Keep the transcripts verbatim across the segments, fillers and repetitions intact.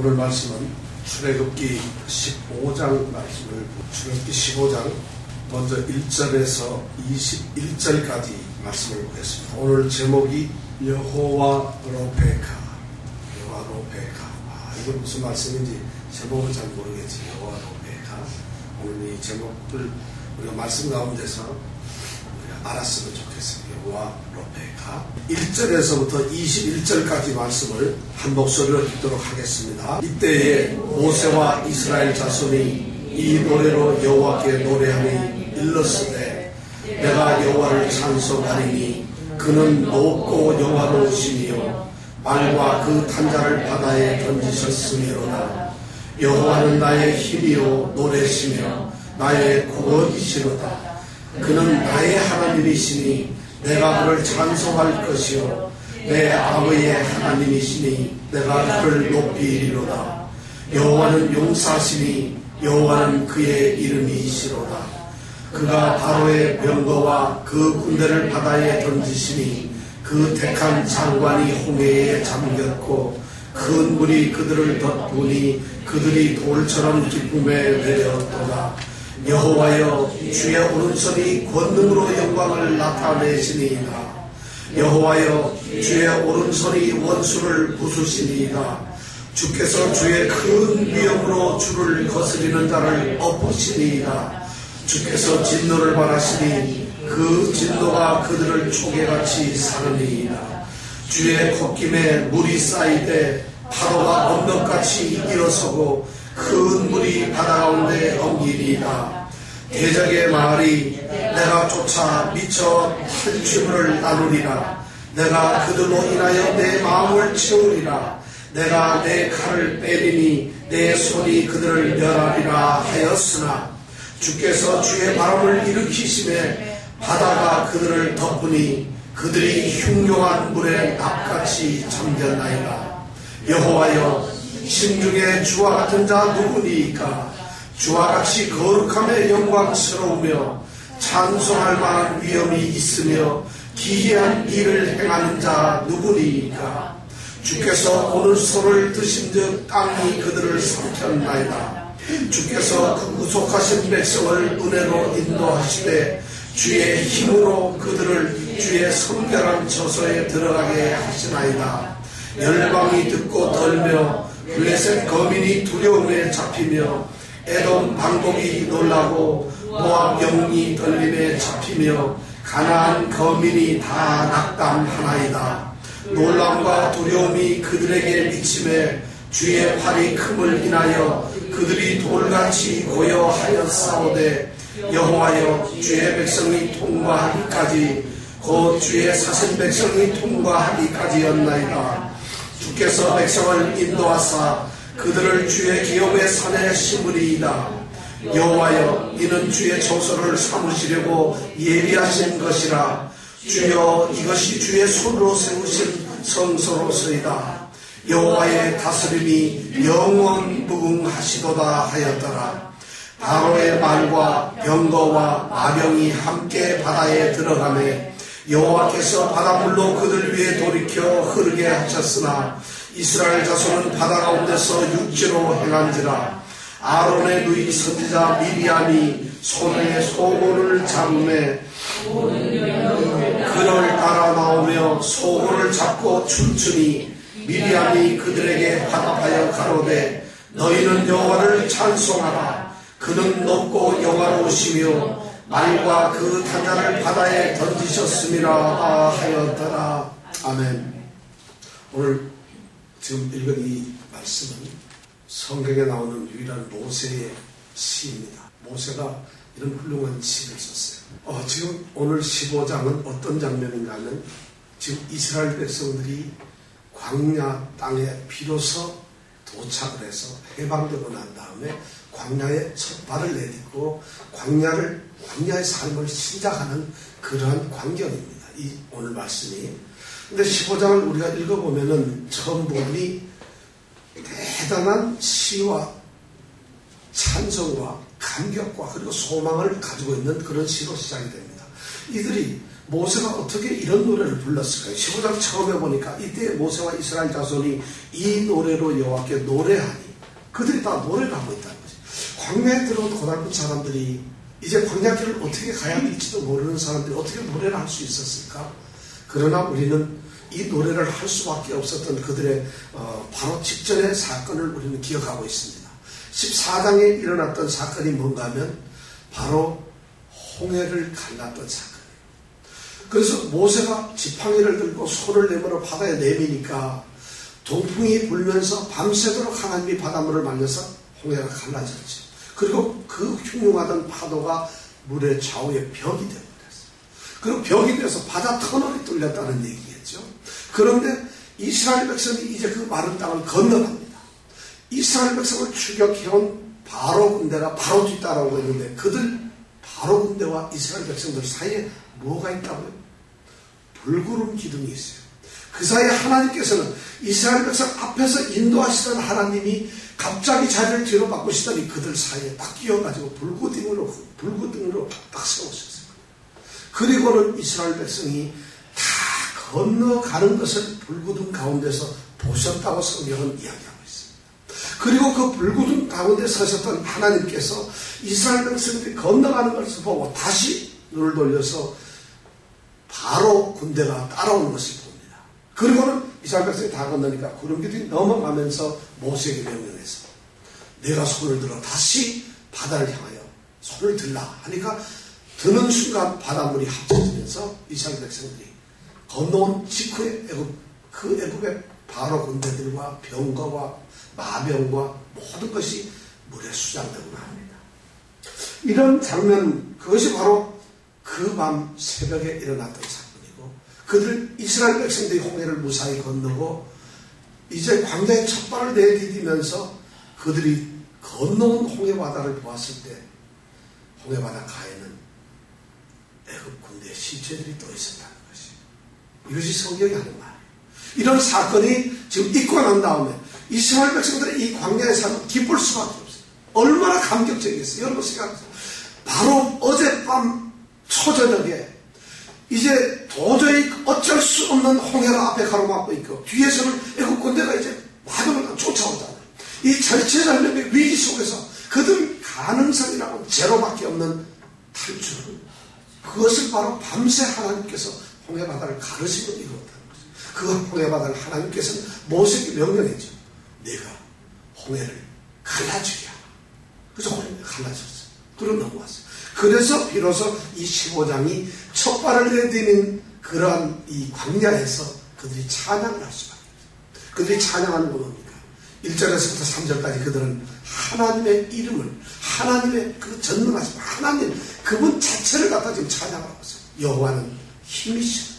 오늘 말씀은 출애굽기 십오 장 말씀을 출애굽기 십오 장 먼저 일 절에서 이십일 절까지 말씀을 보겠습니다. 오늘 제목이 여호와 로페카. 여호와 로페카. 아, 이게 무슨 말씀인지 제목은 잘 모르겠지. 여호와 로페카. 오늘 이 제목을 우리가 말씀 가운데서 우리가 알았으면 좋겠습니다. 여호와 로페카. 일 절에서부터 이십일 절까지 말씀을 한 목소리로 읽도록 하겠습니다. 이때에 모세와 이스라엘 자손이 이 노래로 여호와께 노래하니 일렀으되 내가 여호와를 찬송하리니 그는 높고 영화로우시며 말과 그 탄자를 바다에 던지셨으미로다. 여호와는 나의 힘이요 노래시며 나의 구원이시로다. 그는 나의 하나님이시니 내가 그를 찬송할 것이요 내 아버지의 하나님이시니 내가 그를 높이리로다. 여호와는 용사시니 여호와는 그의 이름이시로다. 그가 바로의 병거와 그 군대를 바다에 던지시니 그 택한 장관이 홍해에 잠겼고 큰 물이 그들을 덮으니 그들이 돌처럼 기쁨에 내렸도다. 여호와여 주의 오른손이 권능으로 영광을 나타내시니이다. 여호와여 주의 오른손이 원수를 부수시니이다. 주께서 주의 큰 위엄으로 주를 거스리는 자를 엎으시니이다. 주께서 진노를 바라시니 그 진노가 그들을 초계같이 사르니이다. 주의 콧김에 물이 쌓이되 파도가 언덕같이 일어서고 큰 물이 바다 가운데 엉기리이다. 대적의 말이 내가 쫓아 미쳐 탈취물을 나누리라. 내가 그들로 인하여 내 마음을 채우리라. 내가 내 칼을 빼리니 내 손이 그들을 멸하리라 하였으나 주께서 주의 바람을 일으키심에 바다가 그들을 덮으니 그들이 흉흉한 물에 납같이 잠겼나이다. 여호와여 심중에 주와 같은 자 누구니이까? 주와 같이 거룩함에 영광스러우며 찬송할 만한 위엄이 있으며 기이한 일을 행하는 자 누구니이까? 주께서 오늘 소를 드신즉 땅이 그들을 삼켰나이다. 주께서 그 구속하신 백성을 은혜로 인도하시되 주의 힘으로 그들을 주의 성결한 처소에 들어가게 하시나이다. 열방이 듣고 떨며 블레셋 거민이 두려움에 잡히며 에돔 방곡이 놀라고 모압 영이 떨림에 잡히며 가나안 거민이 다 낙담하나이다. 놀람과 두려움이 그들에게 미침에 주의 팔이 큼을 인하여 그들이 돌같이 고요하였사오되 여호와여 주의 백성이 통과하기까지 곧 주의 사신 백성이 통과하기까지였나이다. 주께서 백성을 인도하사 그들을 주의 기업의 산에 심으리이다. 여호와여 이는 주의 처소를 삼으시려고 예비하신 것이라. 주여 이것이 주의 손으로 세우신 성소로서이다. 여호와의 다스림이 영원 무궁하시도다 하였더라. 바로의 말과 병거와 마병이 함께 바다에 들어가매 여호와께서 바닷물로 그들 위에 돌이켜 흐르게 하셨으나 이스라엘 자손은 바다 가운데서 육지로 행한지라. 아론의 누이 선지자 미리암이 손에 소고를 잡음에 그를 따라 나오며 소고를 잡고 춤추니 미리암이 그들에게 화답하여 가로되 너희는 여호와를 찬송하라. 그는 높고 영화로우시며 말과 그 탄자를 바다에 던지셨음이라 하였더라. 아멘. 오늘 지금 읽은 이 말씀은 성경에 나오는 유일한 모세의 시입니다. 모세가 이런 훌륭한 시를 썼어요. 어, 지금 오늘 십오 장은 어떤 장면인가 하면 지금 이스라엘 백성들이 광야 땅에 비로소 도착을 해서 해방되고 난 다음에 광야에 첫 발을 내딛고 광야를, 광야의 삶을 시작하는 그러한 광경입니다. 이 오늘 말씀이. 근데 십오 장을 우리가 읽어보면은 처음 부분이 대단한 시와 찬송과 감격과 그리고 소망을 가지고 있는 그런 시로 시작이 됩니다. 이들이 모세가 어떻게 이런 노래를 불렀을까요? 십오 장 처음에 보니까 이때 모세와 이스라엘 자손이 이 노래로 여호와께 노래하니 그들이 다 노래를 하고 있다는 거죠. 광야에 들어온 고달픈 사람들이 이제 광야길을 어떻게 가야 될지도 모르는 사람들이 어떻게 노래를 할 수 있었을까? 그러나 우리는 이 노래를 할 수밖에 없었던 그들의 어, 바로 직전의 사건을 우리는 기억하고 있습니다. 십사 장에 일어났던 사건이 뭔가 하면 바로 홍해를 갈랐던 사건. 그래서 모세가 지팡이를 들고 손을 내밀어 바다에 내미니까 동풍이 불면서 밤새도록 하나님이 바닷물을 말려서 홍해가 갈라졌죠. 그리고 그 흉흉하던 파도가 물의 좌우에 벽이 되어버렸어요. 그리고 벽이 돼서 바다 터널이 뚫렸다는 얘기겠죠. 그런데 이스라엘 백성이 이제 그 마른 땅을 건너갑니다. 이스라엘 백성을 추격해온 바로 군대가 바로 뒤따라오고 있는데 그들 바로 군대와 이스라엘 백성들 사이에 뭐가 있다고요? 불구름 기둥이 있어요. 그 사이에 하나님께서는 이스라엘 백성 앞에서 인도하시던 하나님이 갑자기 자리를 뒤로 바꾸시더니 그들 사이에 딱 끼어가지고 불구등으로 불구등으로 딱 세우셨어요. 그리고는 이스라엘 백성이 다 건너가는 것을 불구등 가운데서 보셨다고 성경은 이야기하고 있습니다. 그리고 그 불구등 가운데 서셨던 하나님께서 이스라엘 백성들이 건너가는 것을 보고 다시 눈을 돌려서 바로 군대가 따라오는 것을 봅니다. 그리고는 이스라엘 백성이 다 건너니까 구름기둥이 넘어가면서 모세에게 명령해서 내가 손을 들어 다시 바다를 향하여 손을 들라 하니까 드는 순간 바닷물이 합쳐지면서 이스라엘 백성들이 건너온 직후에 애굽, 그 애굽의 바로 군대들과 병거와 마병과 모든 것이 물에 수장되고 나옵니다. 이런 장면, 그것이 바로 그 밤 새벽에 일어났던 사건이고 그들 이스라엘 백성들이 홍해를 무사히 건너고 이제 광야에 첫 발을 내디디면서 그들이 건너온 홍해바다를 보았을 때 홍해바다 가에는 애굽 군대의 신체들이 또 있었다는 것이 이것이 성경이 하는 말이에요. 이런 사건이 지금 있고 난 다음에 이스라엘 백성들의 이 광야의 삶은 기쁠 수밖에 없어요. 얼마나 감격적이겠어요. 여러분 생각하세요. 바로 어젯밤 초저녁에 이제 도저히 어쩔 수 없는 홍해가 앞에 가로막고 있고 뒤에서는 애국 군대가 이제 마병을 쫓아오잖아요. 이 절체절명의 위기 속에서 그들 가능성이라고 제로밖에 없는 탈출을 그것을 바로 밤새 하나님께서 홍해바다를 가르시고 이루었다는 거죠. 그 홍해바다를 하나님께서는 모세에게 명령했죠. 내가 홍해를 갈라주게 하라. 그래서 홍해가 갈라졌어요. 그럼 넘어왔어요. 그래서 비로소 이 십오 장이 첫 발을 내디는 그러한 이 광야에서 그들이 찬양을 할 수밖에 없어요. 그들이 찬양하는 건 뭡니까? 일 절에서부터 삼 절까지 그들은 하나님의 이름을, 하나님의 그 전능하심, 하나님, 그분 자체를 갖다 지금 찬양하고 있어요. 여호와는 힘이시오.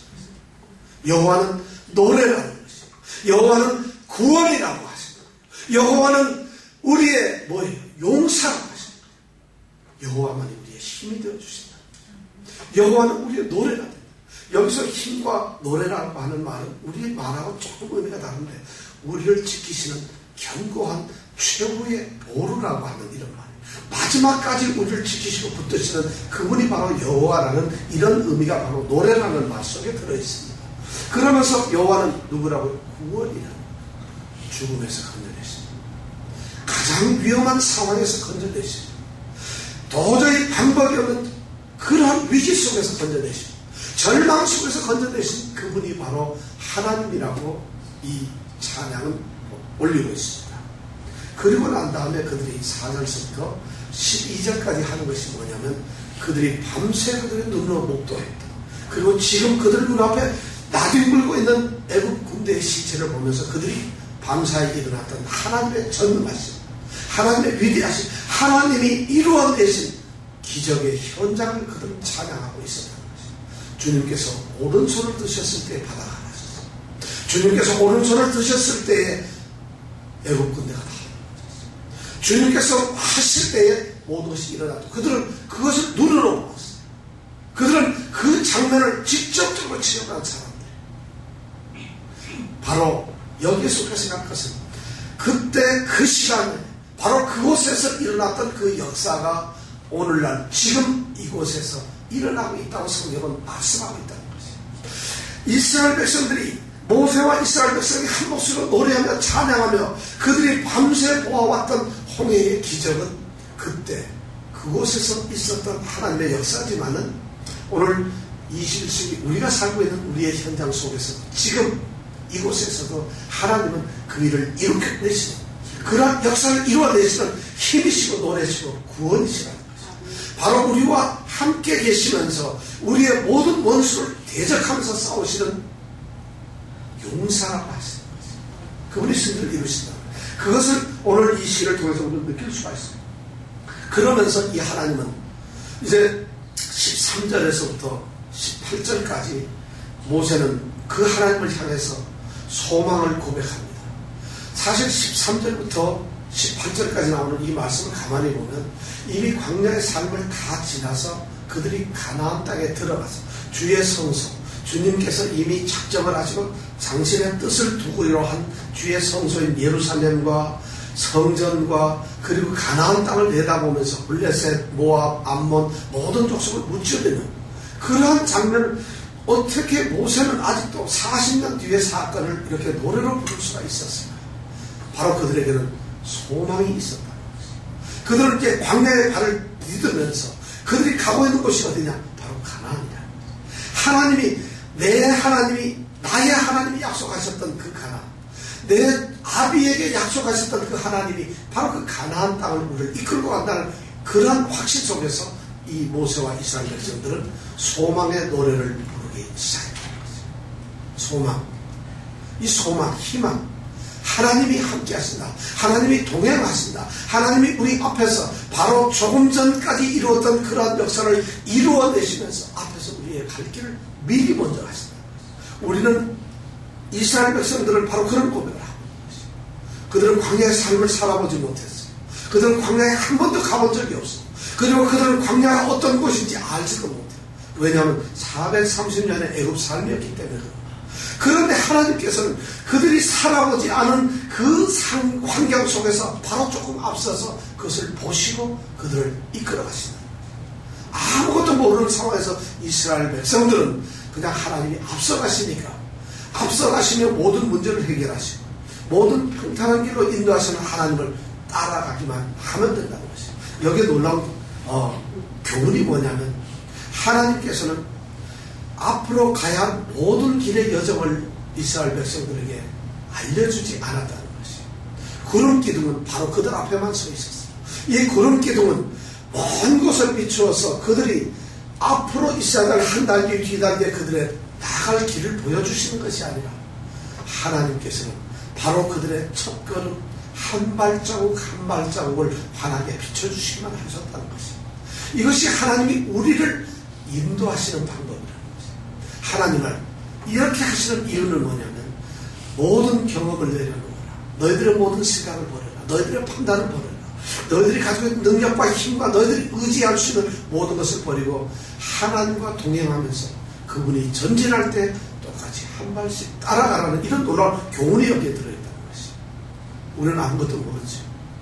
여호와는 노래라는 것이고, 여호와는 구원이라고 하시고, 여호와는 우리의 뭐예요? 용사라고 하시고, 여호와만이 우리의 힘이 되어주신다. 여호와는 우리의 노래라. 여기서 힘과 노래라고 하는 말은 우리의 말하고 조금 의미가 다른데 우리를 지키시는 견고한 최후의 보루라고 하는 이런 말이에요. 마지막까지 우리를 지키시고 붙드시는 그분이 바로 여호와라는 이런 의미가 바로 노래라는 말 속에 들어있습니다. 그러면서 여호와는 누구라고요? 구원이라. 죽음에서 건져내십니다. 가장 위험한 상황에서 건져내십니다. 도저히 방법이 없는 그러한 위기 속에서 건져내십니다. 절망 속에서 건져내신 그분이 바로 하나님이라고 이 찬양은 올리고 있습니다. 그리고 난 다음에 그들이 사 절서부터 십이 절까지 하는 것이 뭐냐면 그들이 밤새 그들의 눈으로 목도했다. 그리고 지금 그들 눈앞에 나뒹굴고 있는 애국 군대의 시체를 보면서 그들이 밤사이 일어났던 하나님의 전능하심, 하나님의 위대하심, 하나님이 이루어내신 기적의 현장을 그들은 찬양하고 있었다는 것입니다. 주님께서 오른손을 드셨을 때 바다가 갈라졌어요. 주님께서 오른손을 드셨을 때에 애국 군대가 다 갈라졌어요. 주님께서 하실 때에 모든 것이 일어났고 그들은 그것을 눈으로 보았어요. 그들은 그 장면을 직접적으로 체험한 사람들. 바로 여기에서 우리가 생각할 것은 그때 그 시간에 바로 그곳에서 일어났던 그 역사가 오늘날 지금 이곳에서 일어나고 있다고 성경은 말씀하고 있다는 것이에요. 이스라엘 백성들이 모세와 이스라엘 백성이 한 목소리로 노래하며 찬양하며 그들이 밤새 보아왔던 홍해의 기적은 그때 그곳에서 있었던 하나님의 역사지만은 오늘 이십일 세기 우리가 살고 있는 우리의 현장 속에서 지금 이곳에서도 하나님은 그 일을 이루어내시는 그러한 역사를 이루어내시는 힘이시고 노래시고 구원이시라는 거죠. 바로 우리와 함께 계시면서 우리의 모든 원수를 대적하면서 싸우시는 용사라고 하시는 거죠. 그분이 승리를 이루신다. 그것을 오늘 이 시를 통해서 우리는 느낄 수가 있어요. 그러면서 이 하나님은 이제 십삼 절에서부터 십팔 절까지 모세는 그 하나님을 향해서 소망을 고백합니다. 사실 십삼 절부터 십팔 절까지 나오는 이 말씀을 가만히 보면 이미 광야의 삶을 다 지나서 그들이 가나안 땅에 들어가서 주의 성소, 주님께서 이미 작정을 하시고 당신의 뜻을 두고로 한 주의 성소인 예루살렘과 성전과 그리고 가나안 땅을 내다보면서 블레셋, 모압, 암몬 모든 족속을 무찌르는 그러한 장면을 어떻게 모세는 아직도 사십 년 뒤의 사건을 이렇게 노래로 부를 수가 있었어요. 바로 그들에게는 소망이 있었다는 것이죠. 그들은 이제 광야의 발을 디디면서 그들이 가고 있는 곳이 어디냐? 바로 가나안이라는 거죠. 하나님이 내 하나님이 나의 하나님이 약속하셨던 그 가나안, 내 아비에게 약속하셨던 그 하나님이 바로 그 가나안 땅을 우리를 이끌고 간다는 그러한 확신 속에서 이 모세와 이스라엘 백성들은 소망의 노래를 부르기 시작했다는 거죠. 소망, 이 소망, 희망, 하나님이 함께 하신다, 하나님이 동행하신다, 하나님이 우리 앞에서 바로 조금 전까지 이루었던 그러한 역사를 이루어내시면서 앞에서 우리의 갈 길을 미리 먼저 하신다. 우리는 이스라엘 백성들은 바로 그런 고백을 하고 있는 것이죠. 그들은 광야의 삶을 살아보지 못했어요. 그들은 광야에 한 번도 가본 적이 없어요. 그리고 그들은 광야가 어떤 곳인지 알지도 못해요. 왜냐하면 사백삼십 년의 애굽 삶이었기 때문에 그래요. 그런데 하나님께서는 그들이 살아보지 않은 그 상, 환경 속에서 바로 조금 앞서서 그것을 보시고 그들을 이끌어 가시는 거예요. 아무것도 모르는 상황에서 이스라엘 백성들은 그냥 하나님이 앞서 가시니까 앞서 가시며 모든 문제를 해결하시고 모든 평탄한 길로 인도하시는 하나님을 따라가기만 하면 된다는 것이죠. 여기에 놀라운 어, 교훈이 뭐냐면 하나님께서는 앞으로 가야 할 모든 길의 여정을 이스라엘 백성들에게 알려주지 않았다는 것이에요. 구름 기둥은 바로 그들 앞에만 서 있었어요. 이 구름 기둥은 먼 곳을 비추어서 그들이 앞으로 있어야 할 한 달뒤 뒤달뒤에 그들의 나갈 길을 보여주시는 것이 아니라 하나님께서는 바로 그들의 첫 걸음 한 발자국 한 발자국을 환하게 비춰주시기만 하셨다는 것이에요. 이것이 하나님이 우리를 인도하시는 방법이라는 것이에요. 하나님을 이렇게 하시는 이유는 뭐냐면 모든 경험을 내려놓아라. 너희들의 모든 생각을 버려라. 너희들의 판단을 버려라. 너희들이 가지고 있는 능력과 힘과 너희들이 의지할 수 있는 모든 것을 버리고 하나님과 동행하면서 그분이 전진할 때 똑같이 한 발씩 따라가라는 이런 놀라운 교훈이 여기에 들어있다는 것이에요. 우리는 아무것도 모르죠.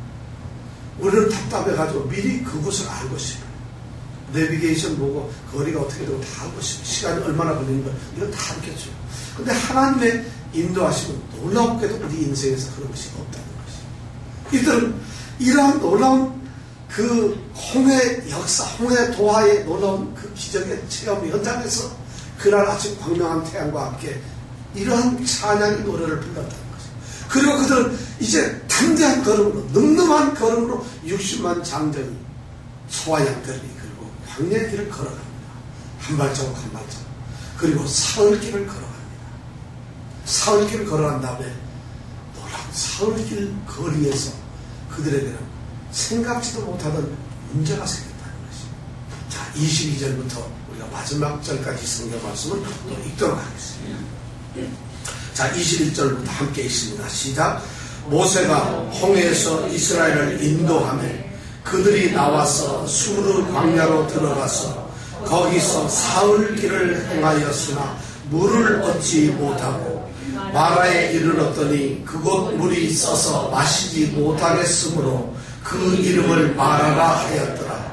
우리는 답답해가지고 미리 그곳을 알고 싶어요. 내비게이션 보고 거리가 어떻게 되고 다 알고 싶어요. 시간이 얼마나 걸리는 거 이건 다 알겠죠. 근데 하나님의 인도하심은 놀랍게도 우리 인생에서 그런 것이 없다는 것이에요. 이들은 이러한 놀라운 그 홍해 역사, 홍해 도하의 놀라운 그 기적의 체험 현장에서 그날 아침 광명한 태양과 함께 이러한 찬양의 노래를 불렀다는 것이에요. 그리고 그들은 이제 담대한 걸음으로, 늠름한 걸음으로 육십만 장정이 소와 양들이 그리고 광야의 길을 걸어갑니다. 한 발자국 한 발자국. 그리고 사흘길을 걸어갑니다. 사흘길을 걸어간 다음에 놀라운 사흘길 거리에서 그들에게는 생각지도 못하던 문제가 생겼다는 것이에요. 자, 이십이 절부터 우리가 마지막 절까지 성경 말씀을 또 읽도록 하겠습니다. 자, 이십일 절부터 함께 읽습니다. 시작. 모세가 홍해에서 이스라엘을 인도하며 그들이 나와서 수르 광야로 들어가서 거기서 사흘 길을 행하였으나 물을 얻지 못하고 마라에 이르렀더니 그곳 물이 써서 마시지 못하겠으므로 그 이름을 마라라 하였더라.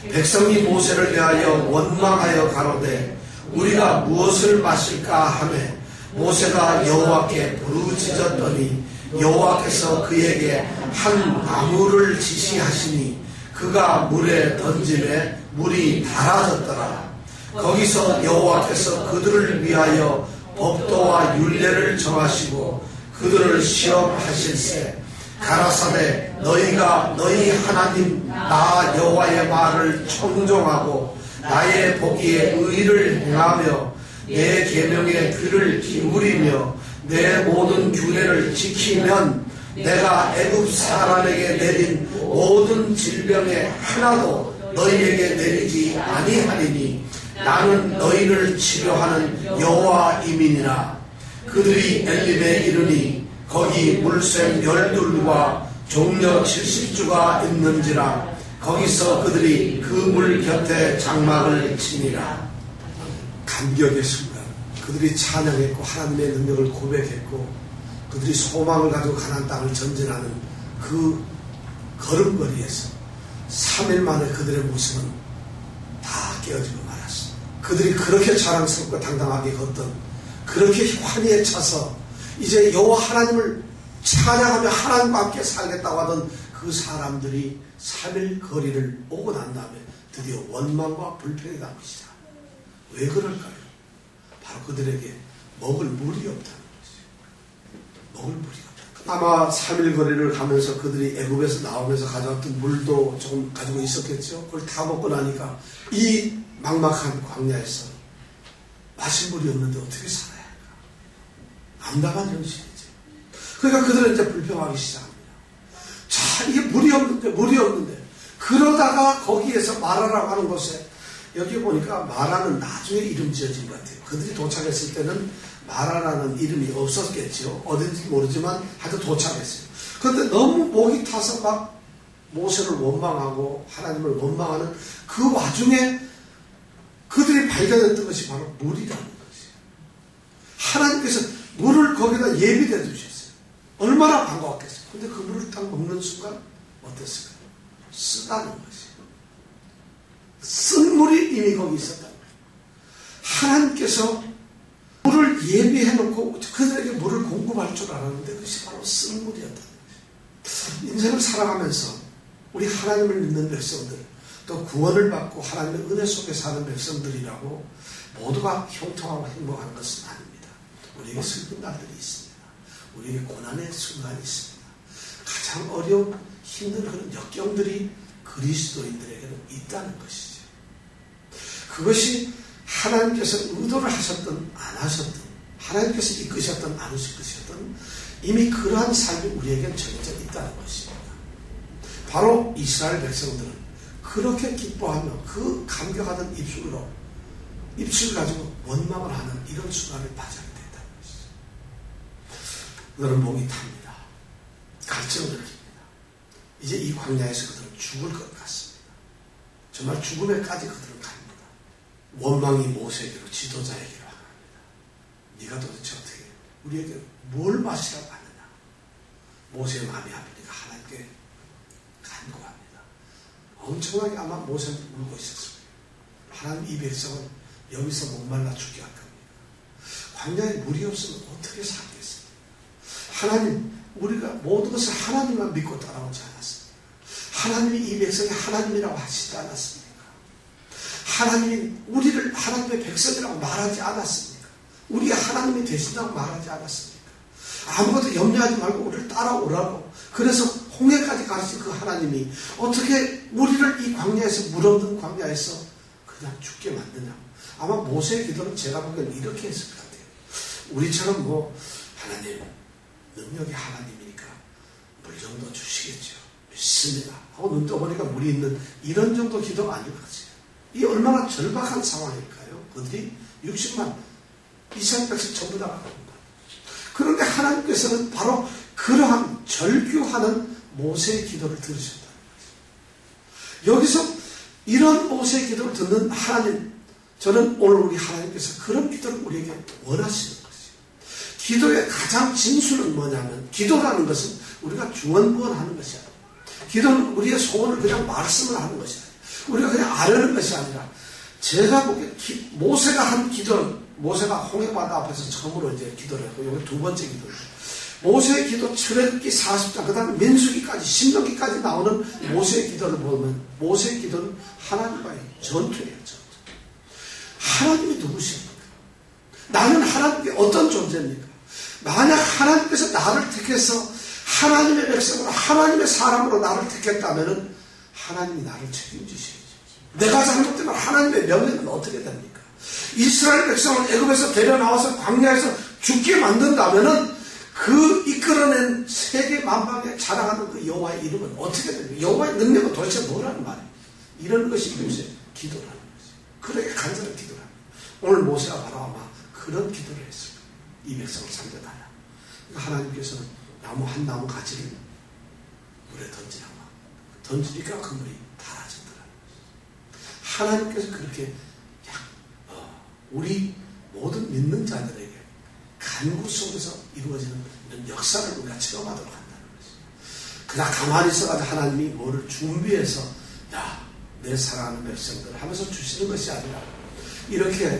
백성이 모세를 대하여 원망하여 가로되 우리가 무엇을 마실까 하매 모세가 여호와께 부르짖었더니 여호와께서 그에게 한 나무를 지시하시니 그가 물에 던짐에 물이 달아졌더라. 거기서 여호와께서 그들을 위하여 법도와 율례를 정하시고 그들을 시험하실세 가라사대 너희가 너희 하나님 나 여호와의 말을 청종하고 나의 보기에 의를 행하며 내 계명에 귀를 기울이며 내 모든 규례를 지키면 내가 애굽 사람에게 내린 모든 질병에 하나도 너희에게 내리지 아니하리니 나는 너희를 치료하는 여호와임이니라. 그들이 엘림에 이르니 거기 물샘 열둘과 종려 칠십주가 있는지라. 거기서 그들이 그 물 곁에 장막을 치니라. 감격의 순간 그들이 찬양했고 하나님의 능력을 고백했고 그들이 소망을 가지고 가나안 땅을 전진하는 그 걸음걸이에서 삼 일 만에 그들의 모습은 다 깨어지고 말았습니다. 그들이 그렇게 자랑스럽고 당당하게 걷던 그렇게 환희에 차서 이제 여호와 하나님을 찬양하며 하나님과 함께 살겠다고 하던 그 사람들이 삼 일 거리를 오고 난 다음에 드디어 원망과 불평이 나기 시작. 왜 그럴까요? 바로 그들에게 먹을 물이 없다는 것이죠. 먹을 물이 없다. 아마 삼 일 거리를 가면서 그들이 애굽에서 나오면서 가져왔던 물도 조금 가지고 있었겠죠. 그걸 다 먹고 나니까 이 막막한 광야에서 마실 물이 없는데 어떻게 살아야 할까? 암담한 현실이죠. 그러니까 그들은 이제 불평하기 시작합니다. 자, 이게 물이 없는데 물이 없는데 그러다가 거기에서 마라라고 하는 곳에 여기 보니까 마라는 나중에 이름 지어진 것 같아요. 그들이 도착했을 때는 마라라는 이름이 없었겠죠. 어딘지 모르지만 하여튼 도착했어요. 그런데 너무 목이 타서 막 모세를 원망하고 하나님을 원망하는 그 와중에 그들이 발견했던 것이 바로 물이라는 것이에요. 하나님께서 물을 거기다 예비해 두셨어요. 얼마나 반가웠겠어요. 근데 그 물을 딱 먹는 순간 어땠을까요? 쓰다는 것이에요. 쓴 물이 이미 거기 있었다는 거예요. 하나님께서 물을 예비해 놓고 그들에게 물을 공급할 줄 알았는데 그것이 바로 쓴 물이었다는 거예요. 인생을 살아가면서 우리 하나님을 믿는 백성들 또 구원을 받고 하나님의 은혜 속에 사는 백성들이라고 모두가 형통하고 행복한 것은 아닙니다. 우리에게 슬픈 날들이 있습니다. 우리에게 고난의 순간이 있습니다. 가장 어려운 힘든 그런 역경들이 그리스도인들에게는 있다는 것이죠. 그것이 하나님께서 의도를 하셨든 안 하셨든 하나님께서 이끄셨든 안 이끄셨든 이미 그러한 삶이 우리에겐 정해져 있다는 것입니다. 바로 이스라엘 백성들은 그렇게 기뻐하며 그 감격하던 입술로 입술 가지고 원망을 하는 이런 순간을 맞이하게 됐다는 것이죠. 그들은 목이 탑니다. 갈증을 느낍니다. 이제 이 광야에서 그들은 죽을 것 같습니다. 정말 죽음에까지 그들은 갑니다. 원망이 모세에게로 지도자에게로 합니다. 네가 도대체 어떻게 우리에게 뭘 마시라고 하느냐. 모세의 마음이 아프니까 하나님께 간구합니다. 엄청나게 아마 모세는 울고 있었을 거예요. 하나님 이 백성은 여기서 목말라 죽게 할 겁니다. 광야에 물이 없으면 어떻게 살겠습니까? 하나님 우리가 모든 것을 하나님만 믿고 따라오지 않았습니까? 하나님이 이 백성이 하나님이라고 하시지 않았습니까? 하나님이 우리를 하나님의 백성이라고 말하지 않았습니까? 우리가 하나님이 되신다고 말하지 않았습니까? 아무것도 염려하지 말고 우리를 따라오라고. 그래서 홍해까지 가신 그 하나님이 어떻게 우리를 이 광야에서 물 없는 광야에서 그냥 죽게 만드냐고. 아마 모세의 기도는 제가 보기엔 이렇게 했을 것 같아요. 우리처럼 뭐 하나님 능력이 하나님이니까 물 정도 주시겠죠. 믿습니다. 하고 눈 떠보니까 물이 있는 이런 정도 기도 아닌 거지. 이 얼마나 절박한 상황일까요? 그들이 육십만 이스라엘 백성 전부 다 나갑니다. 그런데 하나님께서는 바로 그러한 절규하는 모세의 기도를 들으셨다는 거죠. 여기서 이런 모세의 기도를 듣는 하나님, 저는 오늘 우리 하나님께서 그런 기도를 우리에게 원하시는 것이에요. 기도의 가장 진수는 뭐냐면 기도라는 것은 우리가 중언부언하는 것이 아니에요. 기도는 우리의 소원을 그냥 말씀을 하는 것이 아니에요. 우리가 그냥 아뢰는 것이 아니라 제가 보기에 모세가 한 기도, 모세가 홍해바다 앞에서 처음으로 이제 기도를 했고, 이게 두 번째 기도예요. 모세의 기도 출애굽기 사십 장, 그 다음에 민수기까지, 신명기까지 나오는 모세의 기도를 보면, 모세의 기도는 하나님과의 전투예요, 전투. 하나님이 누구십니까? 나는 하나님께 어떤 존재입니까? 만약 하나님께서 나를 택해서 하나님의 백성으로, 하나님의 사람으로 나를 택했다면 하나님이 나를 책임지셔야죠. 내가 잘못되면 하나님의 명예는 어떻게 됩니까? 이스라엘 백성을 애굽에서 데려 나와서 광야에서 죽게 만든다면은 그 이끌어낸 세계 만방에 자랑하는 그 여호와의 이름은 어떻게 됩니까? 여호와의 능력은 도대체 뭐라는 말이에요? 이런 것이 모세 기도라는 거죠. 그렇게 간절한 기도라는 거예요. 오늘 모세가 바로 아마 그런 기도를 했을 거예요. 이 백성을 살려달라. 그러니까 하나님께서는 나무 한 나무 가지를 물에 던지라. 던지니까 그 물이 달아졌더라는 거죠. 하나님께서 그렇게 어, 우리 모든 믿는 자들에게 간구 속에서 이루어지는 이런 역사를 우리가 체험하도록 한다는 것이죠. 그냥 가만히 있어가지고 하나님이 뭐를 준비해서 야, 내 사랑하는 백성들을 하면서 주시는 것이 아니라 이렇게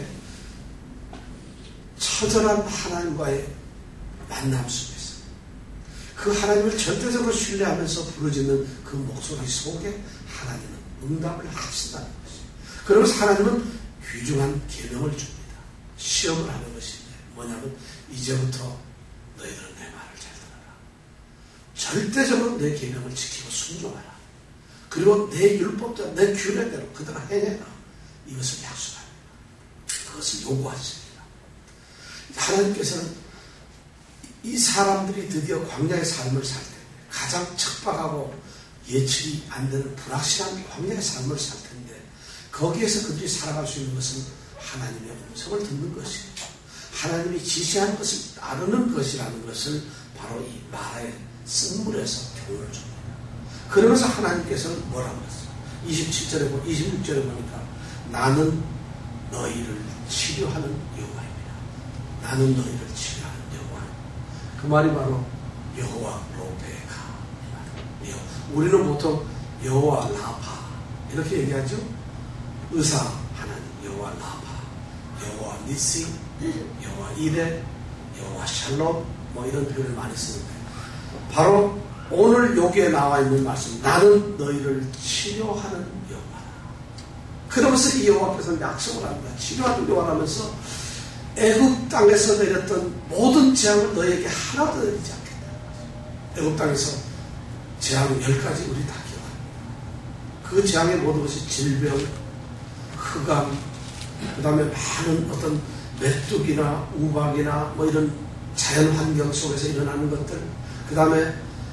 처절한 하나님과의 만남 속에서 그 하나님을 절대적으로 신뢰하면서 부르짖는 그 목소리 속에 하나님은 응답을 하신다는 것이죠. 그러면서 하나님은 귀중한 계명을 줍니다. 시험을 하는 것인데 뭐냐면 이제부터 너희들은 내 말을 잘 들어라. 절대적으로 내 계명을 지키고 순종하라. 그리고 내 율법대로 내 규례대로 그대로 행해라. 이것을 약속합니다. 그것을 요구하십니다. 하나님께서는 이 사람들이 드디어 광야의 삶을 살 때 가장 척박하고 예측이 안 되는 불확실한 광야의 삶을 살 텐데 거기에서 그들이 살아갈 수 있는 것은 하나님의 음성을 듣는 것이고 하나님이 지시하는 것을 따르는 것이라는 것을 바로 이 마라의 쓴물에서 교훈을 줍니다. 그러면서 하나님께서는 뭐라고 했어요? 이십칠 절에 보니까 이십육 절에 보니까 나는 너희를 치료하는 여호와입니다. 나는 너희를 치료하는 여호와. 그 말이 바로 여호와 로베카. 우리는 보통 여호와 라파 이렇게 얘기하죠. 의사 하나님 여호와 라파, 여호와 니시, 여호와 이레, 여호와 샬롬 뭐 이런 표현을 많이 쓰는데 바로 오늘 여기에 나와 있는 말씀 나는 너희를 치료하는 여호와. 그러면서 이 여호와께서는 약속을 합니다. 치료하는 여호와라면서 애굽 땅에서 내렸던 모든 재앙을 너희에게 하나도 내리지 않겠다. 애굽 땅에서 재앙 열 가지 우리 다 기억합니다. 그 재앙의 모든 것이 질병, 흑암, 그 다음에 많은 어떤 메뚜기나 우박이나 뭐 이런 자연 환경 속에서 일어나는 것들, 그 다음에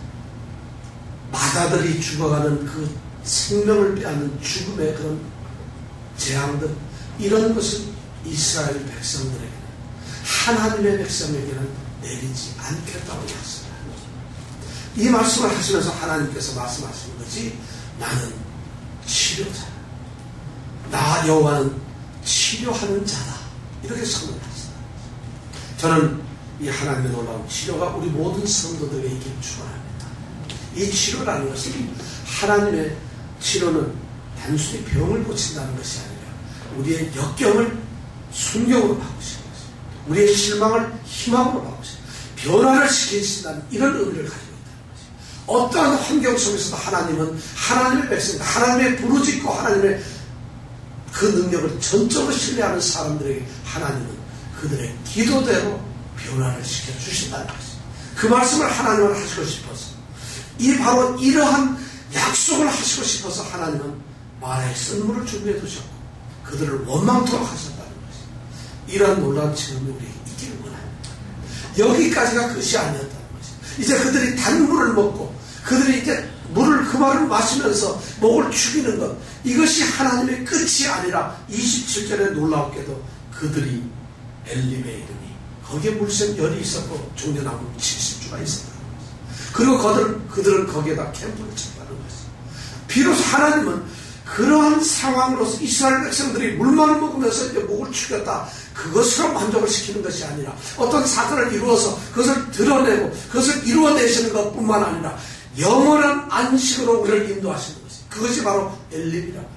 마다들이 죽어가는 그 생명을 빼앗는 죽음의 그런 재앙들, 이런 것을 이스라엘 백성들에게는 하나님의 백성에게는 내리지 않겠다고 약속합니다. 이 말씀을 하시면서 하나님께서 말씀하시는 것이 나는 치료자다. 나 여호와는 치료하는 자다. 이렇게 선언하시다. 저는 이 하나님의 놀라운 치료가 우리 모든 성도들에게 있기를 축원합니다. 이 치료라는 것은 하나님의 치료는 단순히 병을 고친다는 것이 아니라 우리의 역경을 순경으로 바꾸시는 것입니다. 우리의 실망을 희망으로 바꾸시는 변화를 시키신다는 이런 의미를 가지고 있다는 것입니다. 어떠한 환경 속에서도 하나님은 하나님의 백성, 하나님의 부르짖고 하나님의 그 능력을 전적으로 신뢰하는 사람들에게 하나님은 그들의 기도대로 변화를 시켜주신다는 것입니다. 그 말씀을 하나님은 하시고 싶어서 이 바로 이러한 약속을 하시고 싶어서 하나님은 마라의 쓴물을 준비해 두셨고 그들을 원망토록 하셨다는 것입니다. 이러한 놀라운 체험이 우리에게 있기를 원합니다. 여기까지가 끝이 아니었다는 것입니다. 이제 그들이 단물을 먹고 그들이 이제 물을 그 말을 마시면서 목을 축이는 것, 이것이 하나님의 끝이 아니라 이십칠 절에 놀랍게도 그들이 엘림에 이르니 거기에 물샘 열이 있었고 종려나무 칠십 주가 있었다는 것입니다. 그리고 그들, 그들은 거기에다 캠프를 쳤다는 것입니다. 비로소 하나님은 그러한 상황으로서 이스라엘 백성들이 물만을 먹으면서 이제 목을 축였다. 그것으로 만족을 시키는 것이 아니라 어떤 사건을 이루어서 그것을 드러내고 그것을 이루어내시는 것뿐만 아니라 영원한 안식으로 우리를 인도하시는 것입니다. 그것이 바로 엘림이라고 합니다.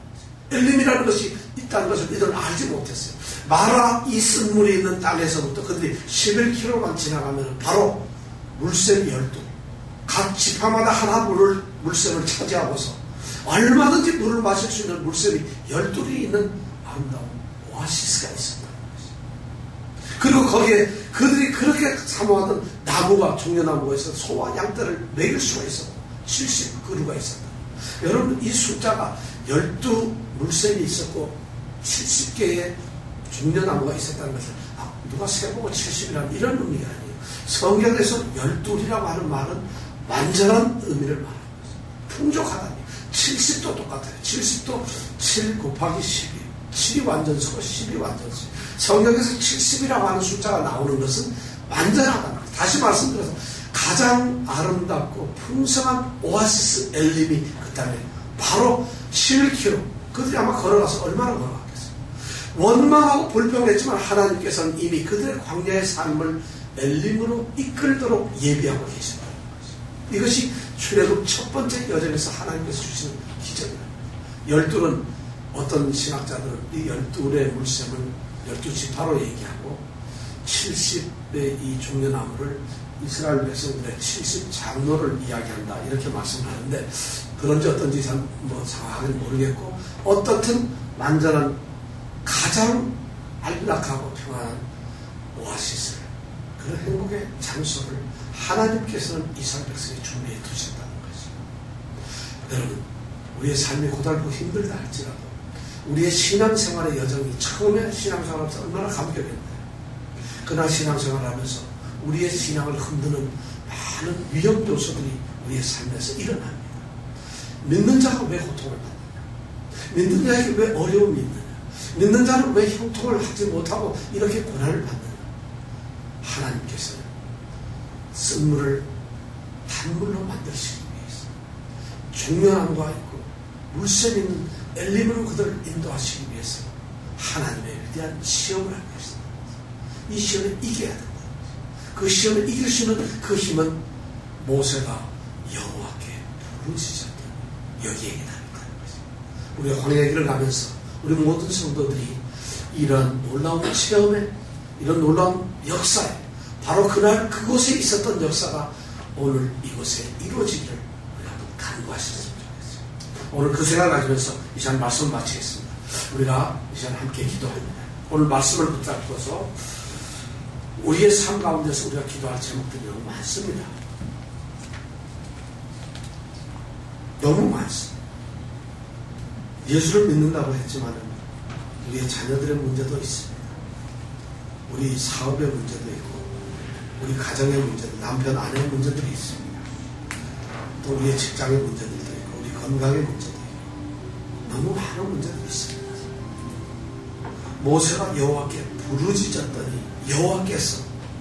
엘림이라는 것이 있다는 것을 이들은 알지 못했어요. 마라 이 쓴물이 있는 땅에서부터 그들이 십일 킬로미터만 지나가면 바로 물샘이 열두, 각 지파마다 하나 물을, 물샘을 차지하고서 얼마든지 물을 마실 수 있는 물샘이 열둘이 있는 아름다운 오아시스가 있었다는 것이죠. 그리고 거기에 그들이 그렇게 사모하던 나무가, 종려나무가 있어서 소와 양떼를 먹일 수가 있었고 칠십 그루가 있었다. 여러분, 이 숫자가 열두 물샘이 있었고 칠십 개의 종려나무가 있었다는 것은 아, 누가 세보고 칠십이라는 이런 의미가 아니에요. 성경에서 열둘이라고 하는 말은 완전한 의미를 말하는 거죠. 풍족하다는 거예요. 칠십도 똑같아요. 칠십도 칠 곱하기 십이. 칠이 완전수고 십이 완전수. 성경에서 칠십이라고 하는 숫자가 나오는 것은 완전하다는 거예요. 다시 말씀드려서 가장 아름답고 풍성한 오아시스 엘림이 그 땅에 바로 십일 킬로미터. 그들이 아마 걸어가서 얼마나 걸어갔겠어요. 원망하고 불평했지만 하나님께서는 이미 그들의 광야의 삶을 엘림으로 이끌도록 예비하고 계신다는 거죠. 이것이 출애굽 첫 번째 여정에서 하나님께서 주시는 기적입니다. 열둘은 어떤 신학자들은 이 열둘의 물샘을 열두 지파로 얘기하고 칠십의 이 종려나무를 이스라엘 백성들의 칠십 장로를 이야기한다 이렇게 말씀하는데 그런지 어떤지 참 뭐 정확하게 모르겠고 어떻든 완전한 가장 안락하고 평안한 오아시스를 그런 행복의 장소를 하나님께서는 이스라엘 백성에 준비해 두셨다는 거죠. 여러분, 우리의 삶이 고달고 힘들다 할지라도 우리의 신앙생활의 여정이 처음에 신앙생활하면서 얼마나 감격했나요? 그러나 신앙생활을 하면서 우리의 신앙을 흔드는 많은 위험 요소들이 우리의 삶에서 일어납니다. 믿는 자가 왜 고통을 받느냐? 믿는 자에게 왜 어려움이 있느냐? 믿는 자는 왜 형통을 하지 못하고 이렇게 고난을 받느냐? 하나님께서는 쓴물을 단물로 만드시기 위해서 종려나무가 있고 물샘 있는 엘림으로 그들을 인도하시기 위해서 하나님의 위대한 시험을 하고 있습니다. 이 시험을 이겨야 된다. 그 시험을 이길 수 있는 그 힘은 모세가 여호와께 부르짖었던 여기에 있다는 것입니다. 우리가 광야의 길을 가면서 우리 모든 성도들이 이런 놀라운 체험에 이런 놀라운 역사에 바로 그날 그곳에 있었던 역사가 오늘 이곳에 이루어지기를 우리가 한번 간구하셨으면 좋겠어요. 오늘 그 생각을 가지면서 이 시간 말씀 마치겠습니다. 우리가 이 시간 함께 기도합니다. 오늘 말씀을 붙잡고서 우리의 삶 가운데서 우리가 기도할 제목들이 너무 많습니다. 너무 많습니다. 예수를 믿는다고 했지만 우리의 자녀들의 문제도 있습니다. 우리 사업의 문제도 있고 우리 가정의 문제도, 남편 아내의 문제들이 있습니다. 또 우리의 직장의 문제들도 있고 우리 건강의 문제도 있고 너무 많은 문제들이 있습니다. 모세가 여호와께 부르짖었더니 여호와께서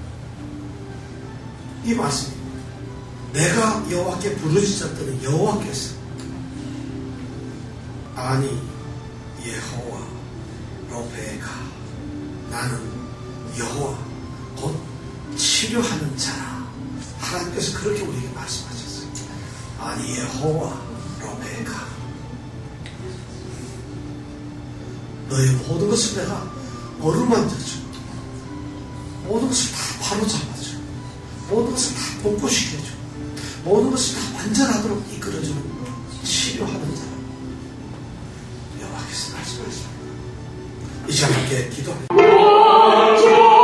이 말씀입니다. 내가 여호와께 부르짖었더니 여호와께서 아니 여호와 로페가 나는 여호와 곧 치료하는 자라. 하나님께서 그렇게 우리에게 말씀하셨어요. 아니 여호와 로페가 너의 모든 것을 내가 어루만져줘. 모든 것을 다 바로 잡아줘. 모든 것을 다 복구시켜줘. 모든 것을 다 완전하도록 이끌어주는 치료하는 자라. 여호와께서 말씀하십니다. 이 시간 함께 기도합니다.